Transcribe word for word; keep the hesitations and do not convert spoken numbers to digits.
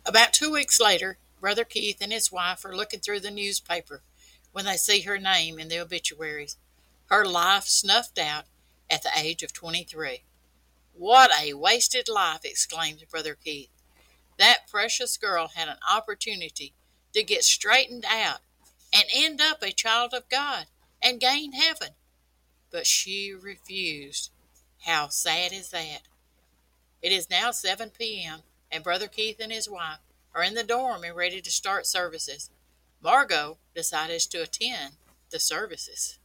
About two weeks later, Brother Keith and his wife are looking through the newspaper when they see her name in the obituaries. Her life snuffed out at the age of twenty-three. "What a wasted life!" exclaimed Brother Keith. "That precious girl had an opportunity to get straightened out and end up a child of God and gain heaven. But she refused. How sad is that?" It is now seven p.m., and Brother Keith and his wife are in the dorm and ready to start services. Margot decided to attend the services.